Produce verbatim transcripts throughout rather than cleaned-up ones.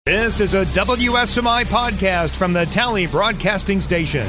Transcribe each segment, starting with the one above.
This is a W S M I podcast from the Tally Broadcasting Station.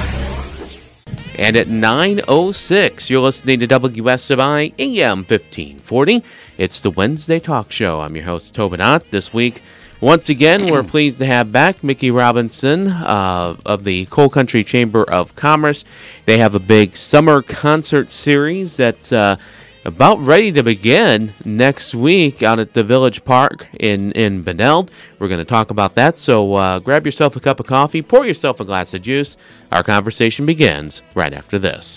And at nine oh six, you're listening to W S M I A M fifteen forty. It's the Wednesday Talk Show. I'm your host, Tobin Ott. This week, once again, we're pleased to have back Mickey Robinson uh, of the Coal Country Chamber of Commerce. They have a big summer concert series that's uh, about ready to begin next week out at the Village Park in, in Benilde. We're going to talk about that, so uh, grab yourself a cup of coffee, pour yourself a glass of juice. Our conversation begins right after this.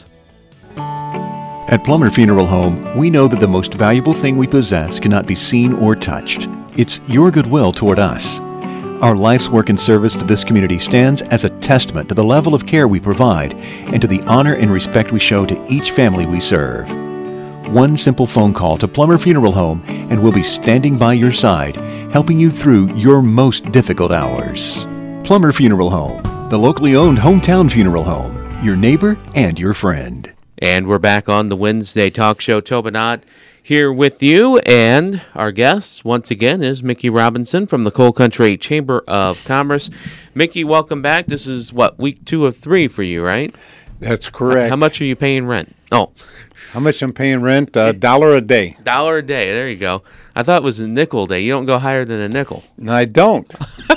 At Plummer Funeral Home, we know that the most valuable thing we possess cannot be seen or touched. It's your goodwill toward us. Our life's work and service to this community stands as a testament to the level of care we provide and to the honor and respect we show to each family we serve. One simple phone call to Plummer Funeral Home and we'll be standing by your side, helping you through your most difficult hours. Plummer Funeral Home, the locally owned hometown funeral home, your neighbor and your friend. And we're back on the Wednesday Talk Show. Tobin Ott here with you, and our guest once again is Mickey Robinson from the Coal Country Chamber of Commerce. Mickey, welcome back. This is, what, week two of three for you, right? That's correct. How much are you paying rent? Oh. How much I'm paying rent? A dollar a day. Dollar a day. There you go. I thought it was a nickel a day. You don't go higher than a nickel. No, I don't.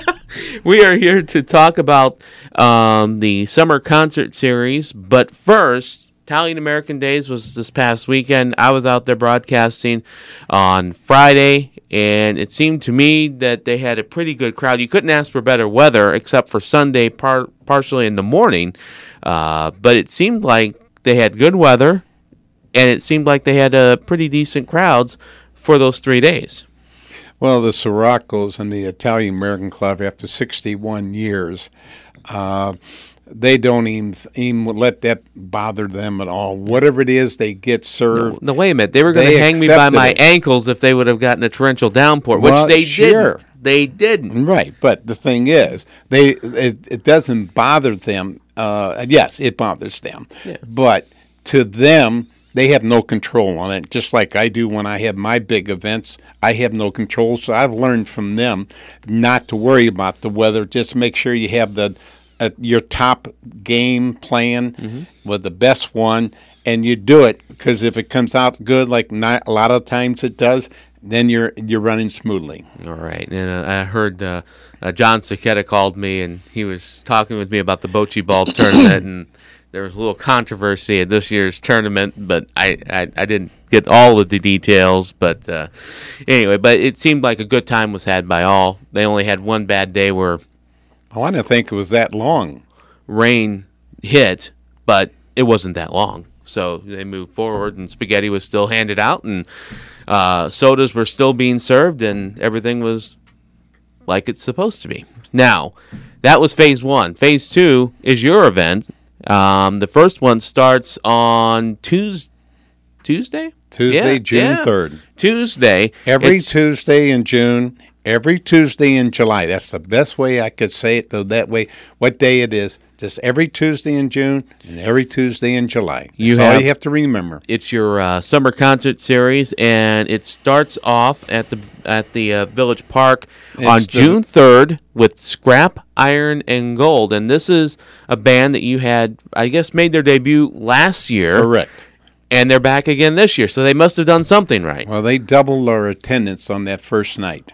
We are here to talk about um, the summer concert series, but first, Italian American Days was this past weekend. I was out there broadcasting on Friday, and it seemed to me that they had a pretty good crowd. You couldn't ask for better weather, except for Sunday, par- partially in the morning, uh, but it seemed like they had good weather, and it seemed like they had uh, pretty decent crowds for those three days. Well, the Sirocco's and the Italian American Club, after sixty-one years, uh, they don't even, even let that bother them at all. Whatever it is they get served. No, no wait a minute. They were going to hang me by my it. ankles if they would have gotten a torrential downpour, well, which they sure. didn't. They didn't. Right, but the thing is, they it, it doesn't bother them. Uh, yes, it bothers them. Yeah. But to them, they have no control on it, just like I do when I have my big events. I have no control, so I've learned from them not to worry about the weather. Just make sure you have the uh, your top game plan mm-hmm. with the best one, and you do it, because if it comes out good, like not, a lot of times it does, then you're you're running smoothly. All right, and uh, I heard uh, uh, John Cicetta called me, and he was talking with me about the Bocce Ball tournament, and there was a little controversy at this year's tournament, but I, I, I didn't get all of the details. But uh, anyway, but it seemed like a good time was had by all. They only had one bad day where I want to think it was that long. Rain hit, but it wasn't that long. So they moved forward, and spaghetti was still handed out, and uh, sodas were still being served, and everything was like it's supposed to be. Now, that was phase one. Phase two is your event. Um, the first one starts on Tuesday. Tuesday? Tuesday, yeah, June yeah. third. Tuesday. Every it's, Tuesday in June, every Tuesday in July. That's the best way I could say it, though, that way, what day it is. Just every Tuesday in June and every Tuesday in July. That's you have, all you have to remember. It's your uh, summer concert series, and it starts off at the at the uh, Village Park it's on the, June third with Scrap, Iron, and Gold. And this is a band that you had, I guess, made their debut last year. Correct. And they're back again this year, so they must have done something right. Well, they doubled our attendance on that first night.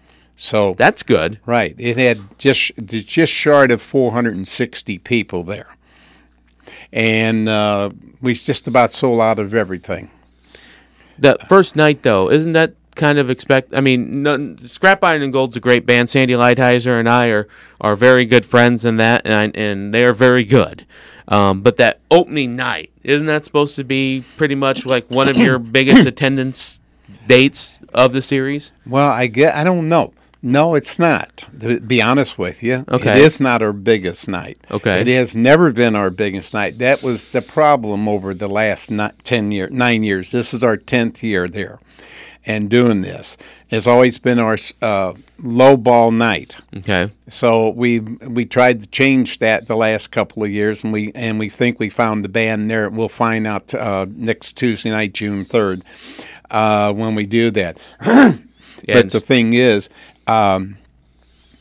So that's good. Right. It had just just short of four hundred sixty people there. And uh, we just about sold out of everything. The first night, though, isn't that kind of expect? I mean, no, Scrap Iron and Gold's a great band. Sandy Lighthizer and I are, are very good friends in that, and I, and they are very good. Um, but that opening night, isn't that supposed to be pretty much like one of your biggest attendance dates of the series? Well, I get. I don't know. No, it's not. To be honest with you, okay. It is not our biggest night. Okay, it has never been our biggest night. That was the problem over the last not ten years, nine years. This is our tenth year there, and doing this. It's always been our uh, low ball night. Okay. So we we tried to change that the last couple of years, and we and we think we found the band there. We'll find out uh, next Tuesday night, June third, uh, when we do that. But the thing is. Um,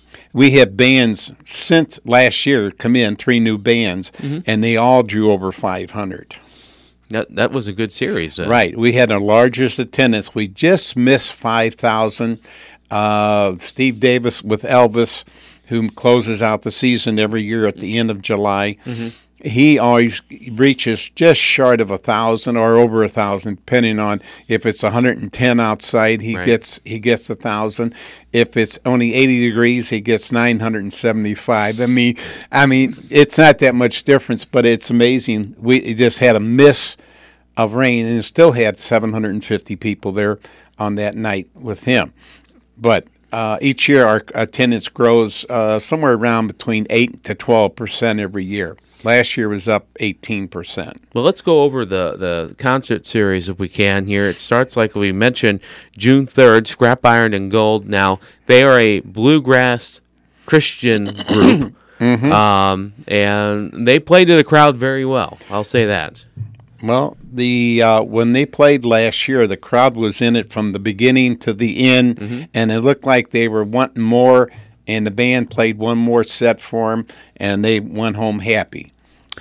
We had bands since last year come in, three new bands, mm-hmm. and they all drew over five hundred. That that was a good series. Uh. Right. We had our largest attendance. We just missed five thousand. Uh, Steve Davis with Elvis, who closes out the season every year at the end of July, mm-hmm. he always reaches just short of a thousand or over a thousand, depending on if it's one hundred ten outside. He right. gets he gets a thousand. If it's only eighty degrees, he gets nine hundred seventy-five. I mean, I mean, it's not that much difference, but it's amazing. We just had a miss of rain and still had seven hundred fifty people there on that night with him. But uh, each year our attendance grows uh, somewhere around between eight to twelve percent every year. Last year was up eighteen percent. Well, let's go over the, the concert series if we can here. It starts, like we mentioned, June third, Scrap Iron and Gold. Now, they are a bluegrass Christian group, mm-hmm. um, and they play to the crowd very well. I'll say that. Well, the uh, when they played last year, the crowd was in it from the beginning to the end, mm-hmm. and it looked like they were wanting more, and the band played one more set for them, and they went home happy.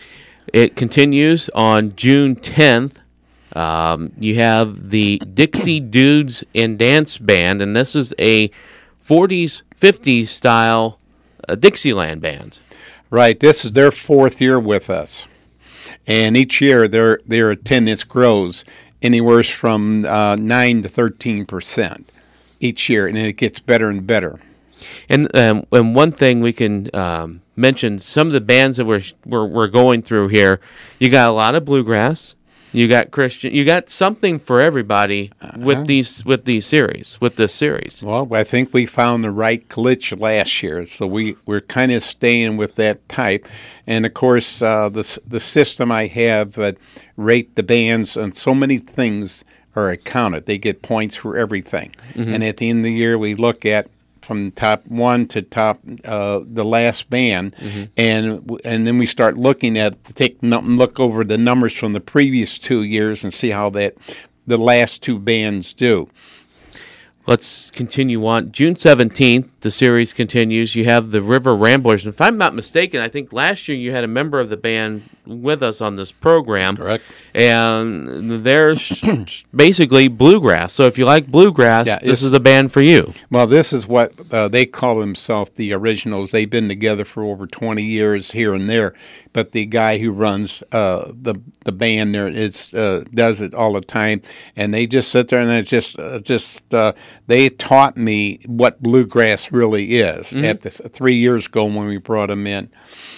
It continues on June tenth. Um, you have the Dixie Dudes and Dance Band, and this is a forties, fifties style uh, Dixieland band. Right. This is their fourth year with us. And each year their their attendance grows anywhere from uh, nine to thirteen percent each year, and it gets better and better. And um, and one thing we can um, mention, some of the bands that we're, we're we're going through here, you got a lot of bluegrass, you got Christian, you got something for everybody uh-huh. with these with these series, with this series. Well, I think we found the right glitch last year, so we we're kind of staying with that type. And of course, uh, the the system I have uh, rate the bands on so many things are accounted. They get points for everything, mm-hmm. and at the end of the year, we look at from top one to top uh, the last band, mm-hmm. and and then we start looking at take look over the numbers from the previous two years and see how that the last two bands do. Let's continue on. June seventeenth, the series continues. You have the River Ramblers. And if I'm not mistaken, I think last year you had a member of the band with us on this program. Correct. And they're basically bluegrass. So if you like bluegrass, yeah, this is the band for you. Well, this is what uh, they call themselves the Originals. They've been together for over twenty years here and there. But the guy who runs uh, the the band there is uh, does it all the time, and they just sit there and it's just uh, just uh, they taught me what bluegrass really is mm-hmm. at this three years ago when we brought them in.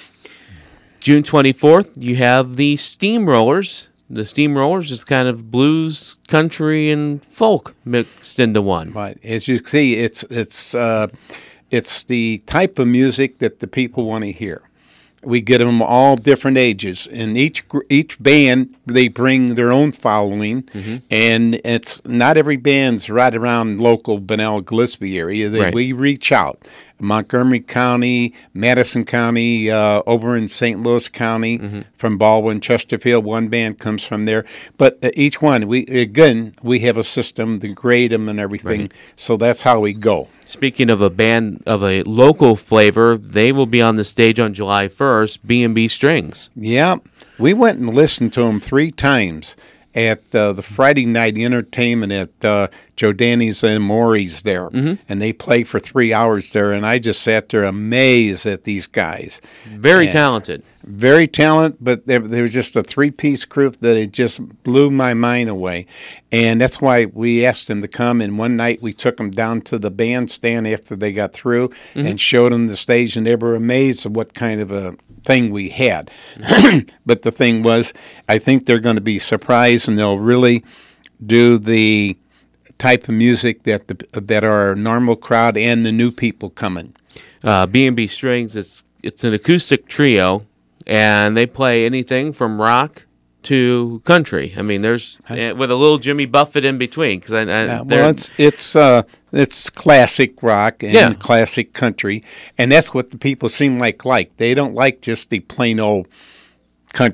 June twenty-fourth, you have the Steamrollers. The Steamrollers is kind of blues, country, and folk mixed into one. Right. As you see, it's it's uh, it's the type of music that the people want to hear. We get them all different ages, and each each band they bring their own following, mm-hmm. and it's not every band's right around local Bunnell Gillespie area. They, right. We reach out, Montgomery County, Madison County, uh, over in Saint Louis County, mm-hmm. from Baldwin, Chesterfield. One band comes from there, but uh, each one we again we have a system to grade them and everything, right. So that's how we go. Speaking of a band of a local flavor, they will be on the stage on July first, B and B Strings. Yeah, we went and listened to them three times at uh, the Friday night entertainment at uh, Joe Danny's and Maury's there, mm-hmm. and they played for three hours there, and I just sat there amazed at these guys. Very and talented. Very talented, but they, they were just a three-piece group that it just blew my mind away, and that's why we asked them to come, and one night we took them down to the bandstand after they got through mm-hmm. and showed them the stage, and they were amazed at what kind of a thing we had. But the thing was, I think they're going to be surprised, and they'll really do the type of music that the, that our normal crowd and the new people coming. Uh, B and B Strings, it's it's an acoustic trio, and they play anything from rock to country. I mean, there's uh, with a little Jimmy Buffett in between. Cause I, I, yeah, well, it's it's uh, it's classic rock and yeah. classic country, and that's what the people seem like like. They don't like just the plain old country.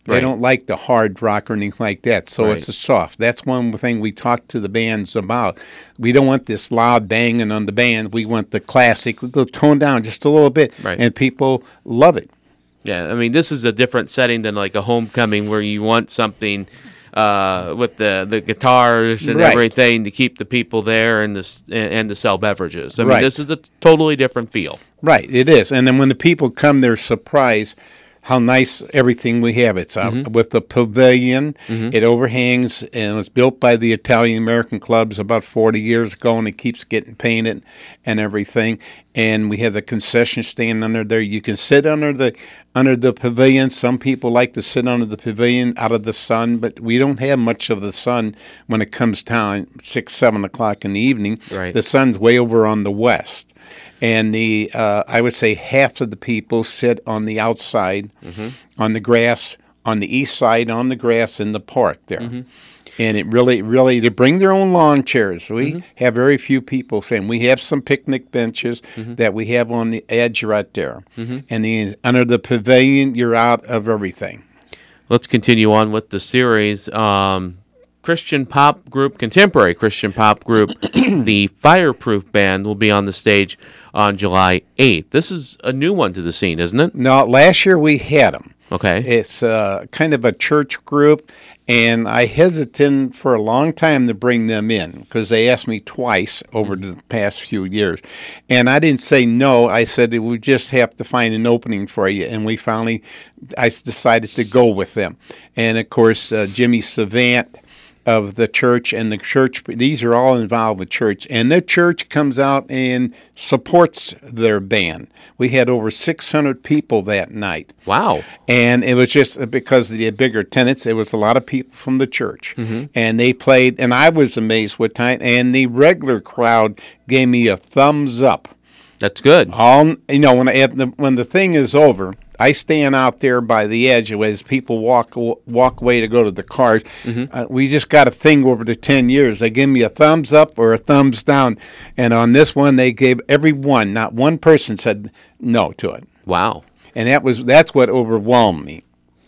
They Right. don't like the hard rock or anything like that. So Right. it's a soft. That's one thing we talk to the bands about. We don't want this loud banging on the band. We want the classic. We'll tone down just a little bit, Right. and people love it. Yeah, I mean, this is a different setting than like a homecoming where you want something uh, with the, the guitars and Right. everything to keep the people there and, the, s- and, and to sell beverages. I mean, Right. this is a totally different feel. Right, it is. And then when the people come, they're surprised how nice everything we have. It's uh, Mm-hmm. with the pavilion. It overhangs, and it was built by the Italian American clubs about forty years ago, and it keeps getting painted and everything. And we have the concession stand under there. You can sit under the under the pavilion. Some people like to sit under the pavilion out of the sun, but we don't have much of the sun when it comes down six, seven o'clock in the evening. Right. The sun's way over on the west. And the uh, I would say half of the people sit on the outside, on the grass, on the east side, on the grass in the park there. And it really, really, they bring their own lawn chairs. We have very few people saying we have some picnic benches that we have on the edge right there. And the, under the pavilion, you're out of everything. Let's continue on with the series. Um, Christian pop group, contemporary Christian pop group, the Fireproof Band will be on the stage on July eighth. This is a new one to the scene, isn't it? Now, last year we had them. Okay. It's uh, kind of a church group, and I hesitated for a long time to bring them in because they asked me twice over the past few years. And I didn't say no. I said we just have to find an opening for you. And we finally, I s- decided to go with them. And, of course, uh, Jimmy Savant of the church and the church, these are all involved with church. And the church comes out and supports their band. We had over six hundred people that night. Wow. And it was just because of the bigger attendance. It was a lot of people from the church. And they played, and I was amazed what time. And the regular crowd gave me a thumbs up. That's good. All you know, when I, at the, when the thing is over, I stand out there by the edge as people walk walk away to go to the cars. Uh, we just got a thing over the ten years. They give me a thumbs up or a thumbs down. And on this one, they gave everyone, not one person said no to it. Wow. And that was that's what overwhelmed me.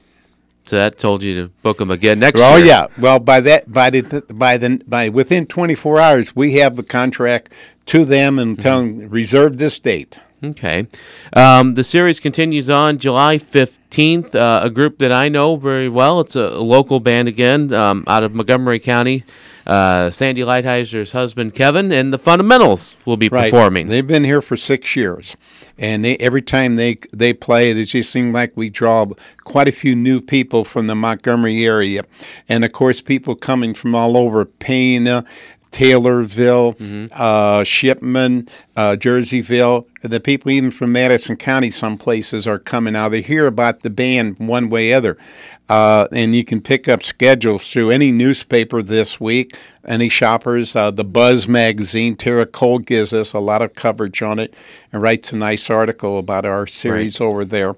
So that told you to book them again next Oh year. yeah. Well, by that, by the, by the, by within twenty-four hours, we have the contract to them and tell them reserve this date. Okay. Um, the series continues on July fifteenth. Uh, a group that I know very well. It's a, a local band again um, out of Montgomery County. Uh, Sandy Lighthizer husband, Kevin, and the Fundamentals will be Right. performing. They've been here for six years, and they every time they they play, it just seems like we draw quite a few new people from the Montgomery area, and of course, people coming from all over Pana, Taylorville, uh, Shipman, uh, Jerseyville. The people even from Madison County, some places are coming out. They hear about the band one way or other. Uh, and you can pick up schedules through any newspaper this week, any shoppers. Uh, the Buzz magazine, Tara Cole gives us a lot of coverage on it and writes a nice article about our series over there.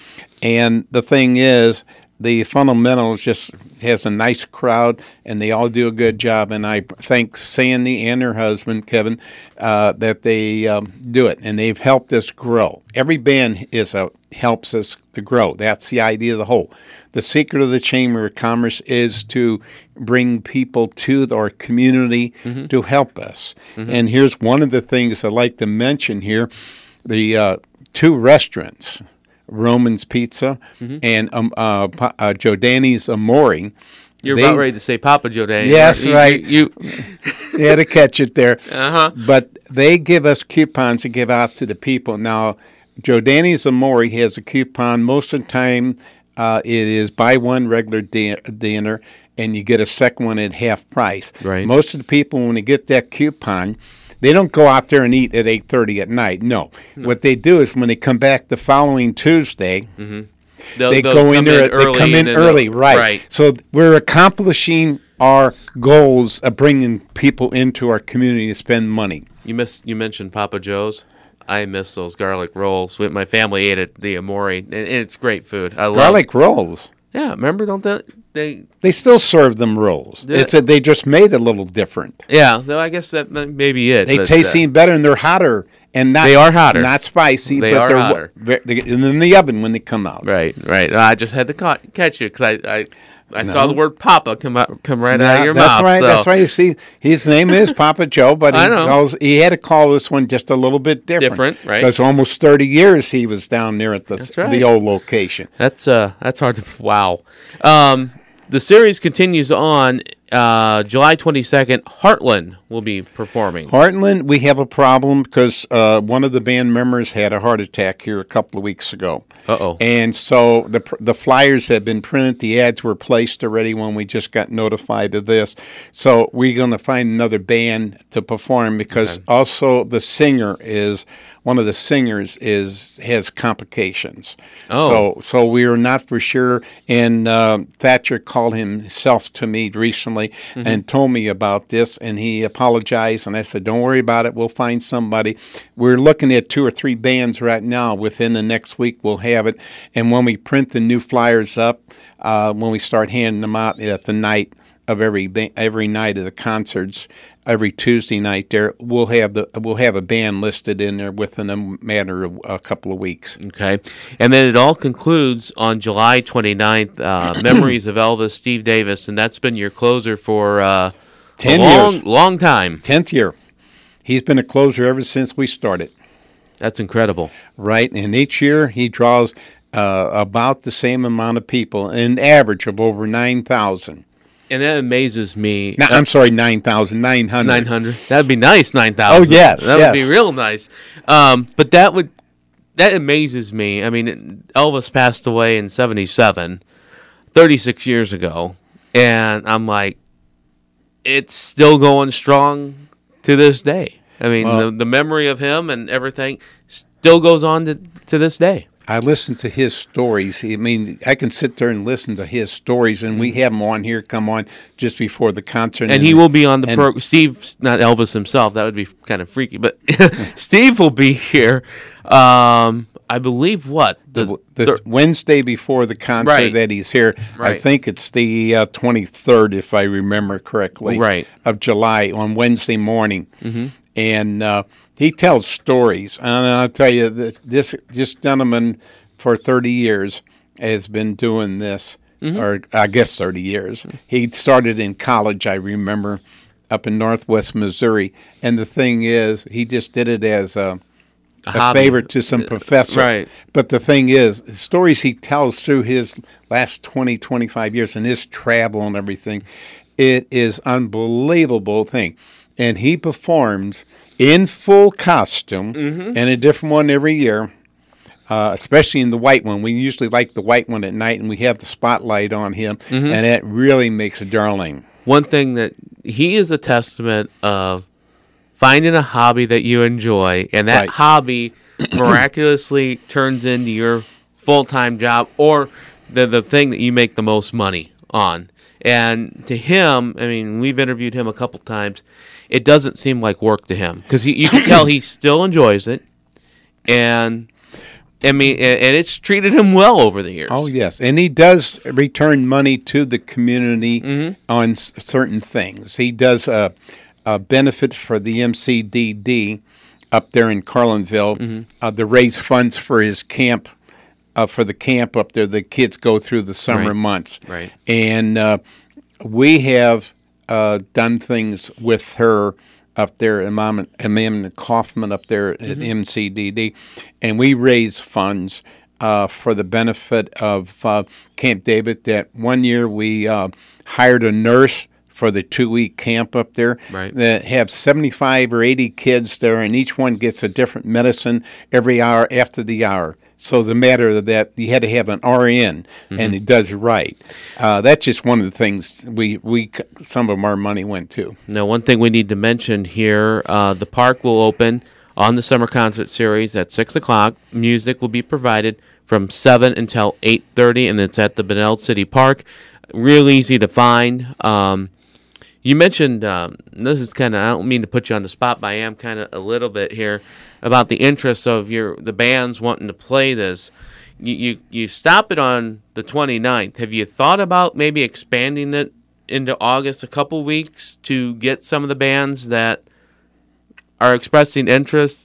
And the thing is, the Fundamentals just has a nice crowd, and they all do a good job. And I thank Sandy and her husband, Kevin, uh, that they um, do it, and they've helped us grow. Every band is a, helps us to grow. That's the idea of the whole. The secret of the Chamber of Commerce is to bring people to our community mm-hmm. to help us. Mm-hmm. And here's one of the things I'd like to mention here. The uh, two restaurants, Roman's Pizza mm-hmm. and um, uh, uh, Joe Danny's Amore. You're they, about ready to say Papa Joe Danny. Yes, you, right. You, you had to catch it there. Uh-huh. But they give us coupons to give out to the people. Now, Joe Danny's Amore has a coupon. Most of the time, uh, it is buy one regular di- dinner, and you get a second one at half price. Right. Most of the people, when they get that coupon, they don't go out there and eat at eight thirty at night. No. no. What they do is when they come back the following Tuesday, mm-hmm. they'll, they they'll go in there. In they come in early, right. right. So we're accomplishing our goals of bringing people into our community to spend money. You miss. You mentioned Papa Joe's. I miss those garlic rolls. My family ate at the Amore, and it's great food. I love garlic rolls. Yeah, remember? Don't they? They, they still serve them rolls. Yeah. It's a, they just made it a little different. Yeah, though I guess that may be it. They but, taste uh, even better, and they're hotter and not They are hotter. not spicy. They but are they're hotter. Ve- they get in the oven when they come out. Right, right. I just had to ca- catch you because I, I, I No. saw the word Papa come out, come right out of Yeah, your that's mouth. right. so. That's right. You see, his name is Papa Joe, but he I know. calls. He had to call this one just a little bit different. Different, right. Because almost thirty years he was down there at the That's right. the old location. That's uh, that's hard to. Wow. Um, the series continues on. Uh, July twenty-second, Heartland will be performing. Heartland, we have a problem because uh, one of the band members had a heart attack here a couple of weeks ago. Uh-oh. And so the pr- the flyers have been printed. The ads were placed already when we just got notified of this. So we're going to find another band to perform because Okay. also the singer is one of the singers is has complications. Oh. So so we are not for sure. And uh, Thatcher called himself to me recently Mm-hmm. and told me about this, and he apologized. And I said, "Don't worry about it. We'll find somebody." We're looking at two or three bands right now. Within the next week, we'll have it. And when we print the new flyers up, uh, when we start handing them out at the night of every ba- every night of the concerts, every Tuesday night, there we'll have the we'll have a band listed in there within a matter of a couple of weeks. Okay. And then it all concludes on July twenty-ninth, uh, Memories of Elvis, Steve Davis, and that's been your closer for uh, Ten a long, years. long time. Tenth year. He's been a closer ever since we started. That's incredible. Right, and each year he draws uh, about the same amount of people, an average of over nine thousand. And that amazes me. No, I'm sorry, nine thousand, nine hundred. nine hundred. That'd be nice, nine thousand. Oh, yes, That yes. would be real nice. Um, but that would, that amazes me. I mean, Elvis passed away in seventy-seven, thirty-six years ago. And I'm like, it's still going strong to this day. I mean, Well- the, the memory of him and everything still goes on to, to this day. I listen to his stories. I mean, I can sit there and listen to his stories, and we have him on here, come on just before the concert. And he will be on the and- program. Steve, not Elvis himself. That would be kind of freaky. But Steve will be here. Um, I believe what The, the Wednesday before the concert Right. that he's here, I Right. think it's the uh, twenty-third, if I remember correctly, Right. of July on Wednesday morning. Mm-hmm. And uh, he tells stories. And I'll tell you, this, this, this gentleman for thirty years has been doing this, Mm-hmm. or I guess thirty years. He started in college, I remember, up in northwest Missouri. And the thing is, he just did it as a... a hobby. favor to some professor. Right. But the thing is, the stories he tells through his last twenty, twenty-five years and his travel and everything, it is unbelievable thing. And he performs in full costume Mm-hmm. and a different one every year, uh, especially in the white one. We usually like the white one at night, and we have the spotlight on him, Mm-hmm. and it really makes a darling. One thing that he is a testament of finding a hobby that you enjoy, and that Right. hobby miraculously turns into your full-time job or the the thing that you make the most money on. And to him, I mean, we've interviewed him a couple times. It doesn't seem like work to him because you can tell he still enjoys it, and I mean, and, and it's treated him well over the years. Oh, yes. And he does return money to the community Mm-hmm. on s- certain things. He does a, a benefit for the M C D D up there in Carlinville Mm-hmm. uh, to raise funds for his camp, uh, for the camp up there the kids go through the summer Right. months. Right. And uh, we have uh, done things with her up there, Imam Imam Kaufman up there at M C D D, and we raise funds uh, for the benefit of uh, Camp David. That one year we uh, hired a nurse for the two-week camp up there Right. that have seventy-five or eighty kids there, and each one gets a different medicine every hour after the hour. So the matter of that, you had to have an R N, and it does right. Uh, that's just one of the things we, we some of our money went to. Now, one thing we need to mention here, uh, the park will open on the summer concert series at six o'clock. Music will be provided from seven until eight thirty, and it's at the Benel City Park. Real easy to find. Um, you mentioned, um, this is kind of, I don't mean to put you on the spot, but I am kind of a little bit here, about the interest of your the bands wanting to play this. You, you, you stop it on the twenty-ninth. Have you thought about maybe expanding it into August a couple weeks to get some of the bands that are expressing interest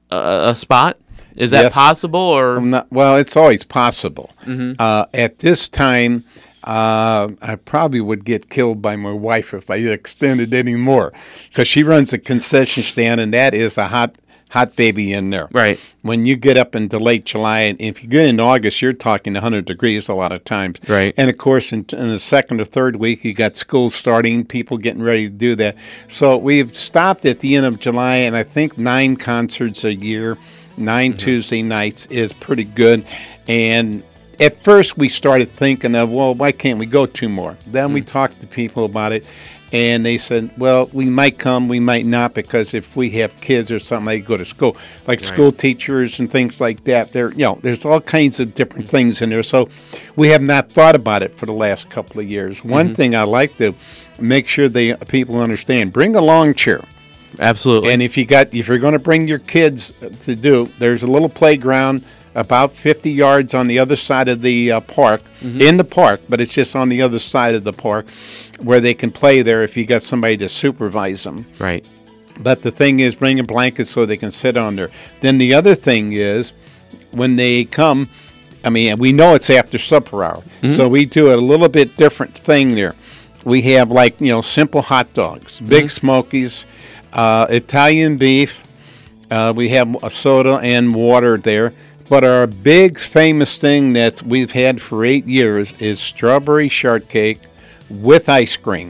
a, a spot? Is that Yes. possible, or I'm not, well, it's always possible. Mm-hmm. Uh, at this time, uh, I probably would get killed by my wife if I extended any more, because she runs a concession stand, and that is a hot hot baby in there. right? When you get up into late July, and if you get in August, you're talking one hundred degrees a lot of times. Right. And, of course, in, in the second or third week, you got school starting, people getting ready to do that. So we've stopped at the end of July, and I think nine concerts a year, nine Mm-hmm. Tuesday nights is pretty good. And at first, we started thinking of, well, why can't we go two more? Then Mm. we talked to people about it. And they said, well, we might come, we might not, because if we have kids or something, they go to school, like Right. school teachers and things like that. There, you know, there's all kinds of different things in there. So we have not thought about it for the last couple of years. Mm-hmm. One thing I like to make sure the people understand: bring a lawn chair. Absolutely. And if you got, if you're going to bring your kids to do, there's a little playground about fifty yards on the other side of the uh, park, in the park, but it's just on the other side of the park, where they can play there if you got somebody to supervise them. right. But the thing is, bring a blanket so they can sit on there. Then the other thing is, when they come, I mean, we know it's after supper hour, so we do a little bit different thing there. We have, like, you know, simple hot dogs, big smokies, uh, Italian beef. Uh, we have a soda and water there. But our big famous thing that we've had for eight years is strawberry shortcake with ice cream.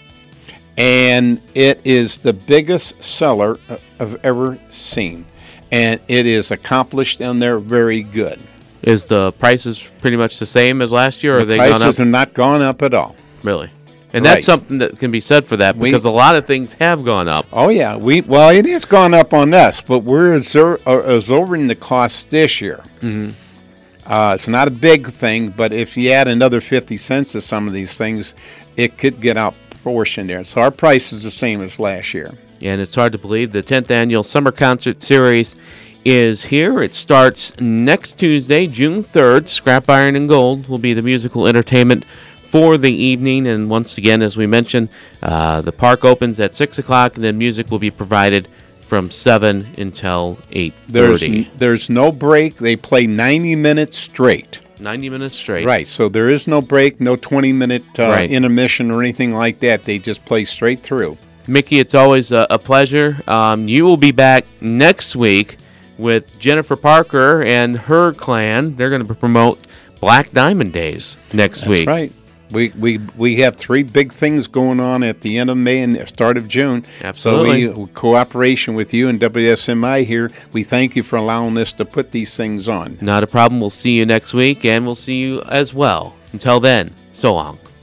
And it is the biggest seller I've ever seen. And it is accomplished, and they're very good. Is the prices pretty much the same as last year, or are they gone up? Prices have not gone up at all. Really? And Right. that's something that can be said for that, We- because a lot of things have gone up. Oh, yeah. We Well, it has gone up on us, but we're absor- uh, absorbing the cost this year. Mm-hmm. Uh, it's not a big thing, but if you add another fifty cents to some of these things, it could get out proportion there. So our price is the same as last year. And it's hard to believe the tenth annual Summer Concert Series is here. It starts next Tuesday, June third. Scrap Iron and Gold will be the musical entertainment for the evening. And once again, as we mentioned, uh, the park opens at six o'clock, and then music will be provided from seven until eight There's thirty. there's no break. They play ninety minutes straight. ninety minutes straight. Right. So there is no break, no twenty minute uh, Right. intermission or anything like that. They just play straight through. Mickey, it's always a, a pleasure. Um, you will be back next week with Jennifer Parker and her clan. They're going to promote Black Diamond Days next That's week. right. We, we we have three big things going on at the end of May and the start of June. Absolutely. So we cooperation with you and W S M I here. We thank you for allowing us to put these things on. Not a problem. We'll see you next week, and we'll see you as well. Until then, so long.